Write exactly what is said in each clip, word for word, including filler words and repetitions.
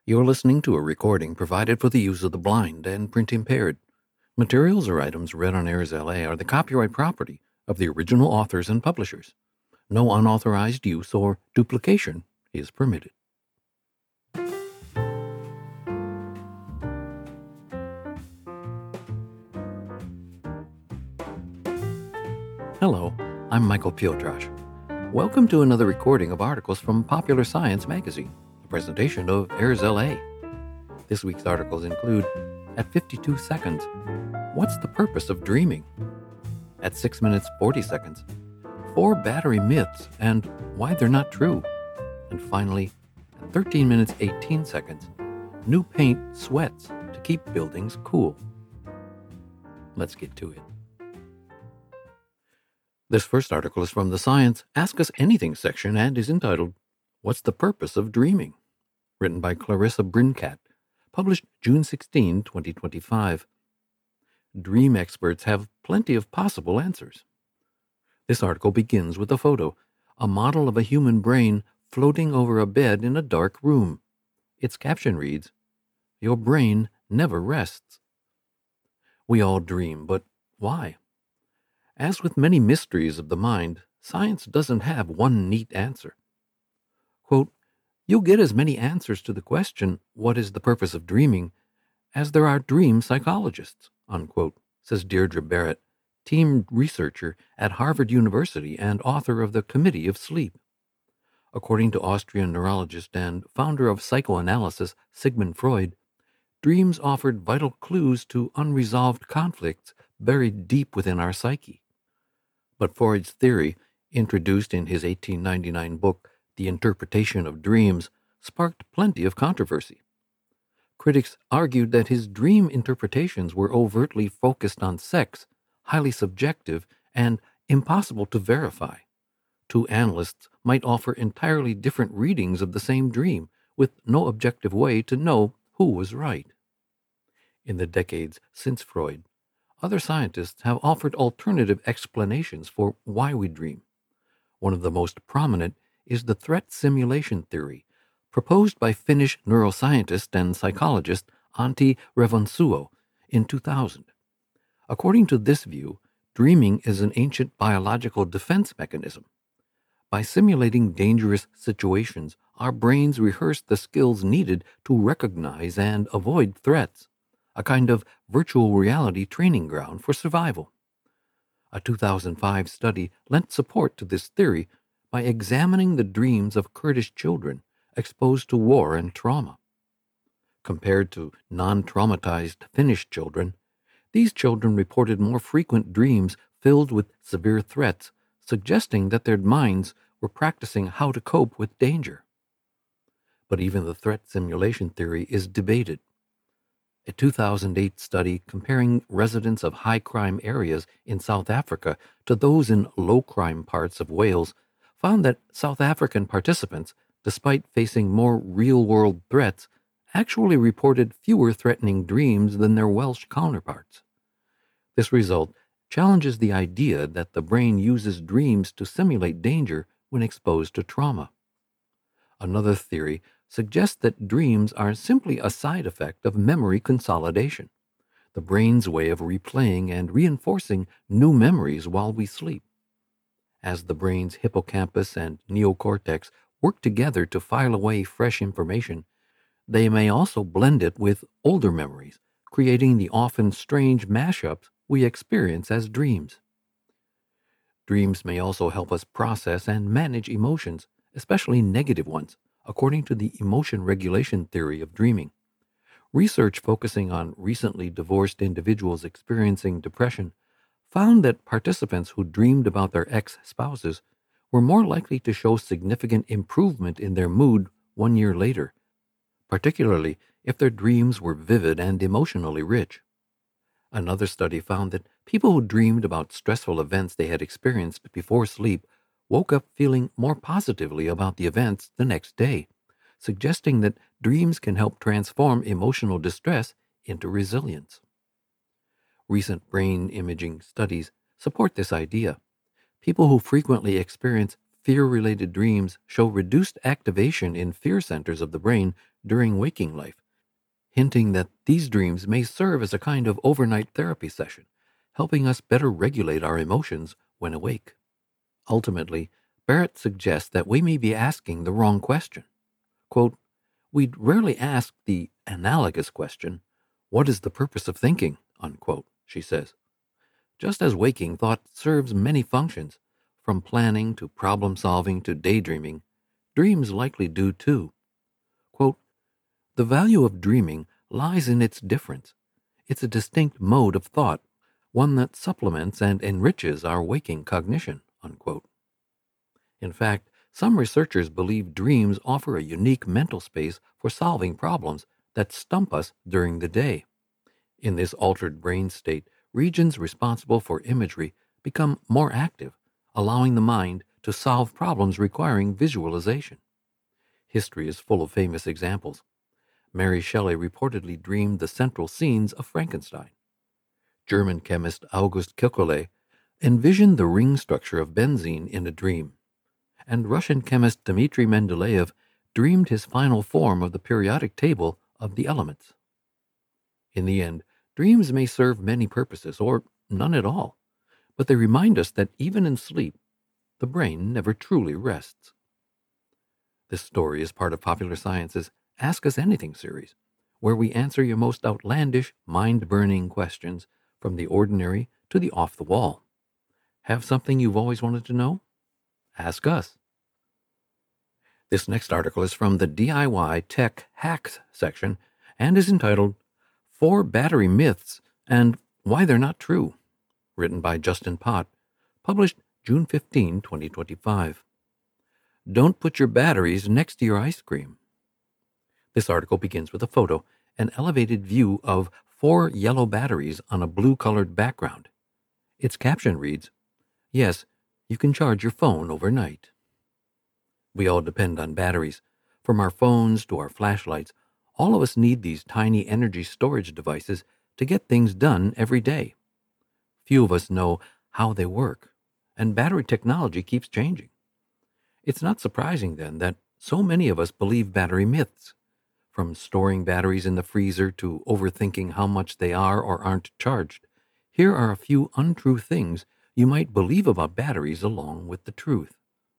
You're listening to a recording provided for the use of the blind and print impaired. Materials or items read on Airs L A are the copyright property of the original authors and publishers. No unauthorized use or duplication is permitted. Hello, I'm Michael Piotrash. Welcome to another recording of articles from Popular Science magazine, a presentation of Airs L A. This week's articles include, at fifty-two seconds, what's the purpose of dreaming? At six minutes forty seconds, four battery myths and why they're not true. And finally, at thirteen minutes eighteen seconds, new paint sweats to keep buildings cool. Let's get to it. This first article is from the Science Ask Us Anything section and is entitled, What's the Purpose of Dreaming? Written by Clarissa Brincat, published June sixteenth, twenty twenty-five. Dream experts have plenty of possible answers. This article begins with a photo, a model of a human brain floating over a bed in a dark room. Its caption reads, Your brain never rests. We all dream, but why? As with many mysteries of the mind, science doesn't have one neat answer. Quote, You'll get as many answers to the question, what is the purpose of dreaming, as there are dream psychologists, unquote, says Deirdre Barrett, team researcher at Harvard University and author of The Committee of Sleep. According to Austrian neurologist and founder of psychoanalysis Sigmund Freud, dreams offered vital clues to unresolved conflicts buried deep within our psyche. But Freud's theory, introduced in his eighteen ninety-nine book, The Interpretation of Dreams, sparked plenty of controversy. Critics argued that his dream interpretations were overtly focused on sex, highly subjective, and impossible to verify. Two analysts might offer entirely different readings of the same dream, with no objective way to know who was right. In the decades since Freud, other scientists have offered alternative explanations for why we dream. One of the most prominent is the threat simulation theory, proposed by Finnish neuroscientist and psychologist Antti Revonsuo in two thousand. According to this view, dreaming is an ancient biological defense mechanism. By simulating dangerous situations, our brains rehearse the skills needed to recognize and avoid threats, a kind of virtual reality training ground for survival. A two thousand five study lent support to this theory by examining the dreams of Kurdish children exposed to war and trauma. Compared to non-traumatized Finnish children, these children reported more frequent dreams filled with severe threats, suggesting that their minds were practicing how to cope with danger. But even the threat simulation theory is debated. A two thousand eight study comparing residents of high-crime areas in South Africa to those in low-crime parts of Wales found that South African participants, despite facing more real-world threats, actually reported fewer threatening dreams than their Welsh counterparts. This result challenges the idea that the brain uses dreams to simulate danger when exposed to trauma. Another theory suggests that dreams are simply a side effect of memory consolidation, the brain's way of replaying and reinforcing new memories while we sleep. As the brain's hippocampus and neocortex work together to file away fresh information, they may also blend it with older memories, creating the often strange mashups we experience as dreams. Dreams may also help us process and manage emotions, especially negative ones, according to the emotion regulation theory of dreaming. Research focusing on recently divorced individuals experiencing depression found that participants who dreamed about their ex-spouses were more likely to show significant improvement in their mood one year later, particularly if their dreams were vivid and emotionally rich. Another study found that people who dreamed about stressful events they had experienced before sleep woke up feeling more positively about the events the next day, suggesting that dreams can help transform emotional distress into resilience. Recent brain imaging studies support this idea. People who frequently experience fear-related dreams show reduced activation in fear centers of the brain during waking life, hinting that these dreams may serve as a kind of overnight therapy session, helping us better regulate our emotions when awake. Ultimately, Barrett suggests that we may be asking the wrong question. Quote, "We'd rarely ask the analogous question, 'What is the purpose of thinking?' Unquote," she says. Just as waking thought serves many functions, from planning to problem solving to daydreaming, dreams likely do too. Quote, "The value of dreaming lies in its difference. It's a distinct mode of thought, one that supplements and enriches our waking cognition." Unquote. In fact, some researchers believe dreams offer a unique mental space for solving problems that stump us during the day. In this altered brain state, regions responsible for imagery become more active, allowing the mind to solve problems requiring visualization. History is full of famous examples. Mary Shelley reportedly dreamed the central scenes of Frankenstein. German chemist August Kekule envisioned the ring structure of benzene in a dream. And Russian chemist Dmitry Mendeleev dreamed his final form of the periodic table of the elements. In the end, dreams may serve many purposes, or none at all, but they remind us that even in sleep, the brain never truly rests. This story is part of Popular Science's Ask Us Anything series, where we answer your most outlandish, mind-burning questions from the ordinary to the off-the-wall. Have something you've always wanted to know? Ask us. This next article is from the D I Y Tech Hacks section and is entitled Four Battery Myths and Why They're Not True, written by Justin Pott, published June fifteenth, twenty twenty-five. Don't put your batteries next to your ice cream. This article begins with a photo, an elevated view of four yellow batteries on a blue-colored background. Its caption reads, "Yes, you can charge your phone overnight." We all depend on batteries. From our phones to our flashlights, all of us need these tiny energy storage devices to get things done every day. Few of us know how they work, and battery technology keeps changing. It's not surprising, then, that so many of us believe battery myths. From storing batteries in the freezer to overthinking how much they are or aren't charged, here are a few untrue things you might believe about batteries along with the truth.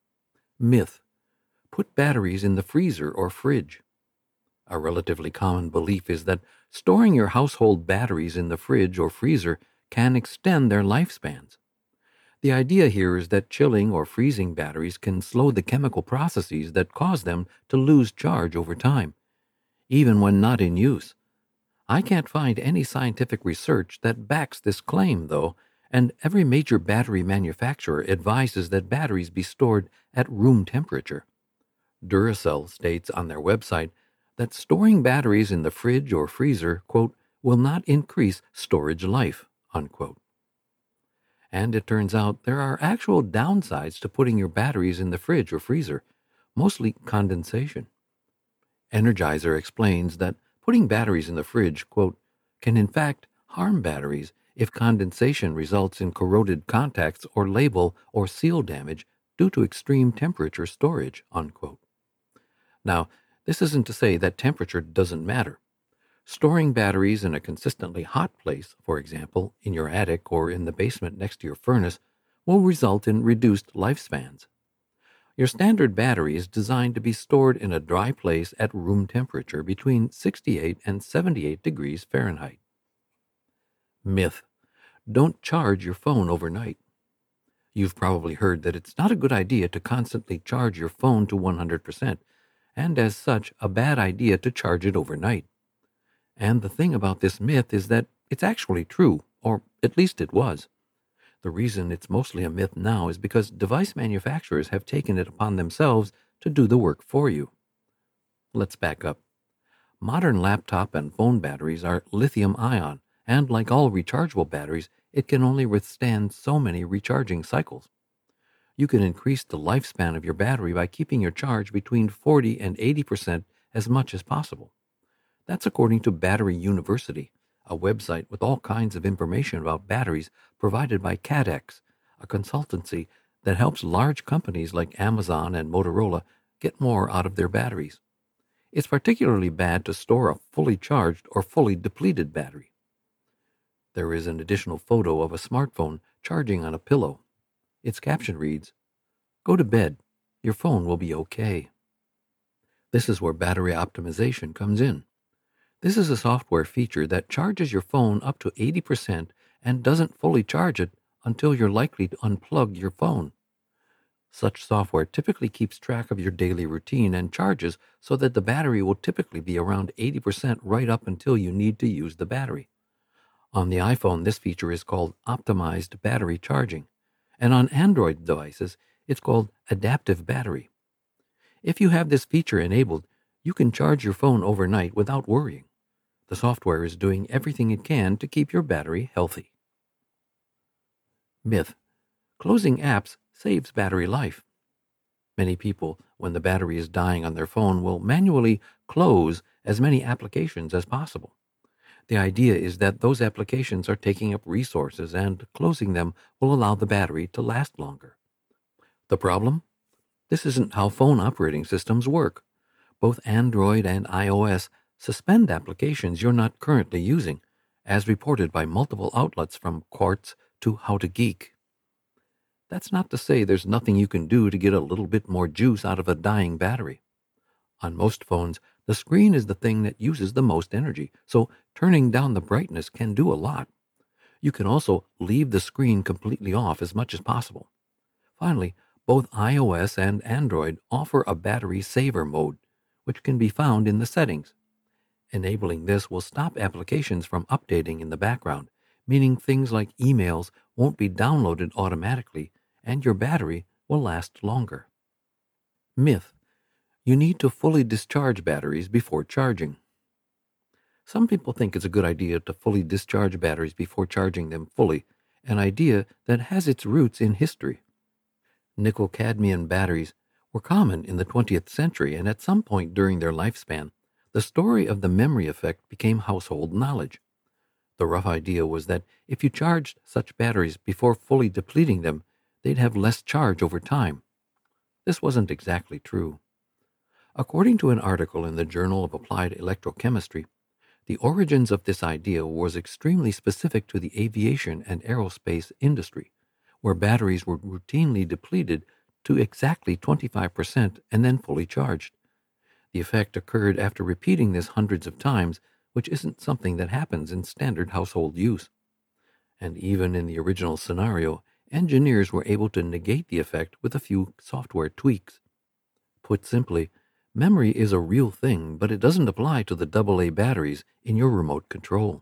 Myth: put batteries in the freezer or fridge. A relatively common belief is that storing your household batteries in the fridge or freezer can extend their lifespans. The idea here is that chilling or freezing batteries can slow the chemical processes that cause them to lose charge over time, even when not in use. I can't find any scientific research that backs this claim, though, and every major battery manufacturer advises that batteries be stored at room temperature. Duracell states on their website that storing batteries in the fridge or freezer, quote, will not increase storage life, unquote. And it turns out there are actual downsides to putting your batteries in the fridge or freezer, mostly condensation. Energizer explains that putting batteries in the fridge, quote, can in fact harm batteries if condensation results in corroded contacts or label or seal damage due to extreme temperature storage, unquote. Now, this isn't to say that temperature doesn't matter. Storing batteries in a consistently hot place, for example, in your attic or in the basement next to your furnace, will result in reduced lifespans. Your standard battery is designed to be stored in a dry place at room temperature between sixty-eight and seventy-eight degrees Fahrenheit. Myth: don't charge your phone overnight. You've probably heard that it's not a good idea to constantly charge your phone to one hundred percent, and as such, a bad idea to charge it overnight. And the thing about this myth is that it's actually true, or at least it was. The reason it's mostly a myth now is because device manufacturers have taken it upon themselves to do the work for you. Let's back up. Modern laptop and phone batteries are lithium-ion, and like all rechargeable batteries, it can only withstand so many recharging cycles. You can increase the lifespan of your battery by keeping your charge between forty and eighty percent as much as possible. That's according to Battery University, a website with all kinds of information about batteries provided by Cadex, a consultancy that helps large companies like Amazon and Motorola get more out of their batteries. It's particularly bad to store a fully charged or fully depleted battery. There is an additional photo of a smartphone charging on a pillow. Its caption reads, "Go to bed. Your phone will be okay." This is where battery optimization comes in. This is a software feature that charges your phone up to eighty percent and doesn't fully charge it until you're likely to unplug your phone. Such software typically keeps track of your daily routine and charges so that the battery will typically be around eighty percent right up until you need to use the battery. On the iPhone, this feature is called optimized battery charging, and on Android devices, it's called adaptive battery. If you have this feature enabled, you can charge your phone overnight without worrying. The software is doing everything it can to keep your battery healthy. Myth: closing apps saves battery life. Many people, when the battery is dying on their phone, will manually close as many applications as possible. The idea is that those applications are taking up resources and closing them will allow the battery to last longer. The problem? This isn't how phone operating systems work. Both Android and iOS suspend applications you're not currently using, as reported by multiple outlets from Quartz to How to Geek. That's not to say there's nothing you can do to get a little bit more juice out of a dying battery. On most phones, the screen is the thing that uses the most energy, so turning down the brightness can do a lot. You can also leave the screen completely off as much as possible. Finally, both iOS and Android offer a battery saver mode, which can be found in the settings. Enabling this will stop applications from updating in the background, meaning things like emails won't be downloaded automatically and your battery will last longer. Myth: you need to fully discharge batteries before charging. Some people think it's a good idea to fully discharge batteries before charging them fully, an idea that has its roots in history. Nickel-cadmium batteries were common in the twentieth century, and at some point during their lifespan, the story of the memory effect became household knowledge. The rough idea was that if you charged such batteries before fully depleting them, they'd have less charge over time. This wasn't exactly true. According to an article in the Journal of Applied Electrochemistry, the origins of this idea was extremely specific to the aviation and aerospace industry, where batteries were routinely depleted to exactly twenty-five percent and then fully charged. The effect occurred after repeating this hundreds of times, which isn't something that happens in standard household use. And even in the original scenario, engineers were able to negate the effect with a few software tweaks. Put simply, memory is a real thing, but it doesn't apply to the double A batteries in your remote control.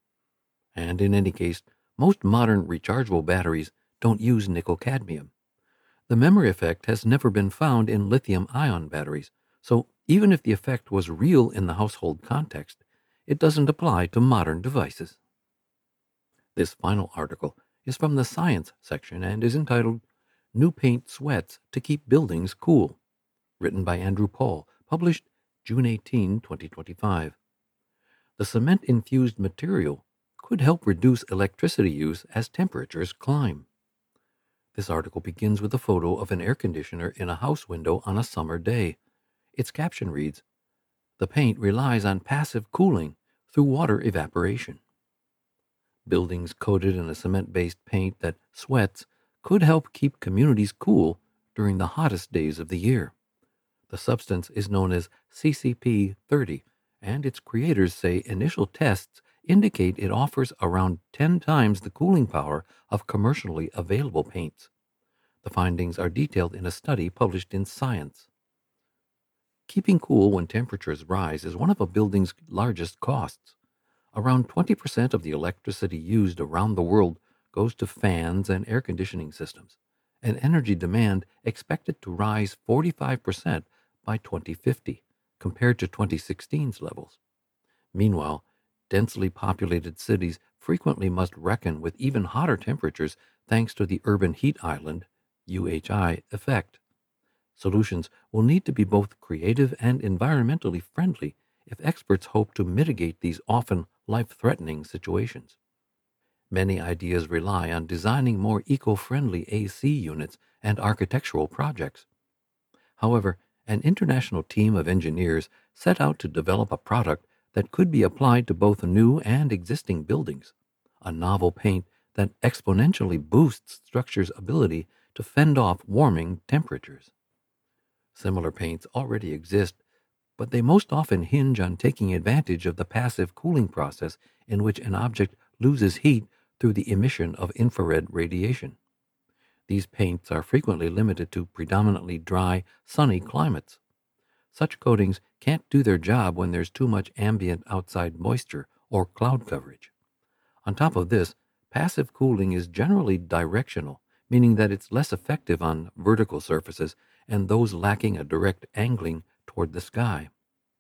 And in any case, most modern rechargeable batteries don't use nickel-cadmium. The memory effect has never been found in lithium-ion batteries, so even if the effect was real in the household context, it doesn't apply to modern devices. This final article is from the Science section and is entitled "New Paint Sweats to Keep Buildings Cool," written by Andrew Paul, published June eighteenth, twenty twenty-five. The cement-infused material could help reduce electricity use as temperatures climb. This article begins with a photo of an air conditioner in a house window on a summer day. Its caption reads, "The paint relies on passive cooling through water evaporation." Buildings coated in a cement-based paint that sweats could help keep communities cool during the hottest days of the year. The substance is known as C C P thirty, and its creators say initial tests indicate it offers around ten times the cooling power of commercially available paints. The findings are detailed in a study published in Science. Keeping cool when temperatures rise is one of a building's largest costs. Around twenty percent of the electricity used around the world goes to fans and air conditioning systems, and energy demand expected to rise forty-five percent by twenty fifty, compared to twenty sixteen's levels. Meanwhile, densely populated cities frequently must reckon with even hotter temperatures thanks to the urban heat island U H I effect. Solutions will need to be both creative and environmentally friendly if experts hope to mitigate these often life-threatening situations. Many ideas rely on designing more eco-friendly A C units and architectural projects. However, An international team of engineers set out to develop a product that could be applied to both new and existing buildings, a novel paint that exponentially boosts structures' ability to fend off warming temperatures. Similar paints already exist, but they most often hinge on taking advantage of the passive cooling process in which an object loses heat through the emission of infrared radiation. These paints are frequently limited to predominantly dry, sunny climates. Such coatings can't do their job when there's too much ambient outside moisture or cloud coverage. On top of this, passive cooling is generally directional, meaning that it's less effective on vertical surfaces and those lacking a direct angling toward the sky.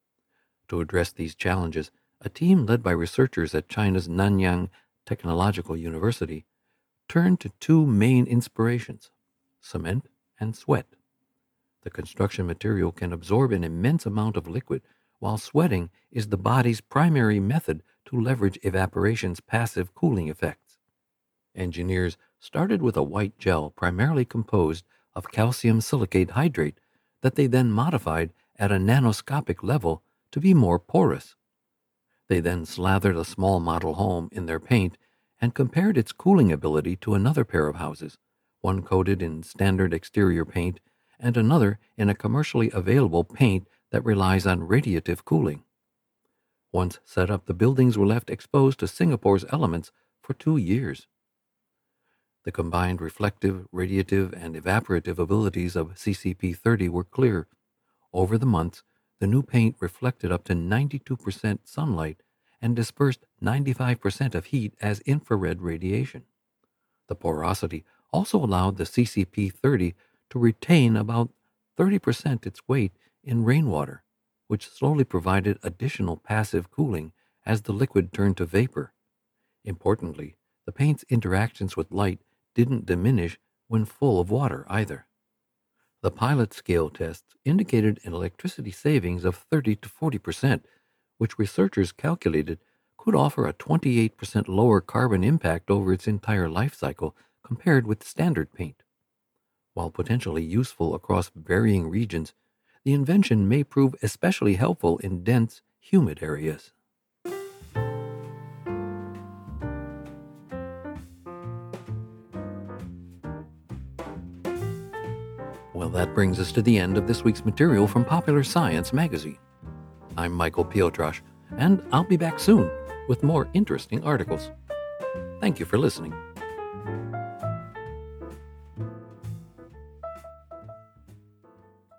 To address these challenges, a team led by researchers at China's Nanyang Technological University turned to two main inspirations: cement and sweat. The construction material can absorb an immense amount of liquid, while sweating is the body's primary method to leverage evaporation's passive cooling effects. Engineers started with a white gel primarily composed of calcium silicate hydrate that they then modified at a nanoscopic level to be more porous. They then slathered a small model home in their paint and compared its cooling ability to another pair of houses, one coated in standard exterior paint and another in a commercially available paint that relies on radiative cooling. Once set up, the buildings were left exposed to Singapore's elements for two years. The combined reflective, radiative, and evaporative abilities of C C P thirty were clear. Over the months, the new paint reflected up to ninety-two percent sunlight and dispersed ninety-five percent of heat as infrared radiation. The porosity also allowed the C C P thirty to retain about thirty percent its weight in rainwater, which slowly provided additional passive cooling as the liquid turned to vapor. Importantly, the paint's interactions with light didn't diminish when full of water either. The pilot scale tests indicated an electricity savings of thirty to forty percent, which researchers calculated could offer a twenty-eight percent lower carbon impact over its entire life cycle compared with standard paint. While potentially useful across varying regions, the invention may prove especially helpful in dense, humid areas. Well, that brings us to the end of this week's material from Popular Science magazine. I'm Michael Piotrosz, and I'll be back soon with more interesting articles. Thank you for listening.